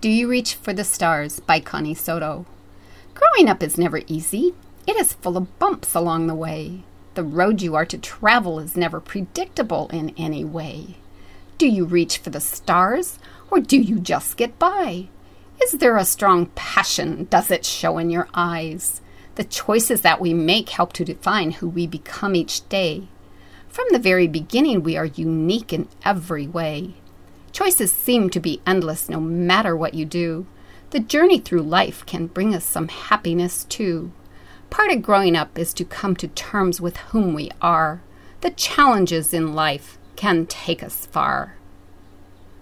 Do You Reach for the Stars by Connie Soto. Growing up is never easy. It is full of bumps along the way. The road you are to travel is never predictable in any way. Do you reach for the stars, or do you just get by? Is there a strong passion? Does it show in your eyes? The choices that we make help to define who we become each day. From the very beginning, we are unique in every way. Choices seem to be endless no matter what you do. The journey through life can bring us some happiness too. Part of growing up is to come to terms with whom we are. The challenges in life can take us far.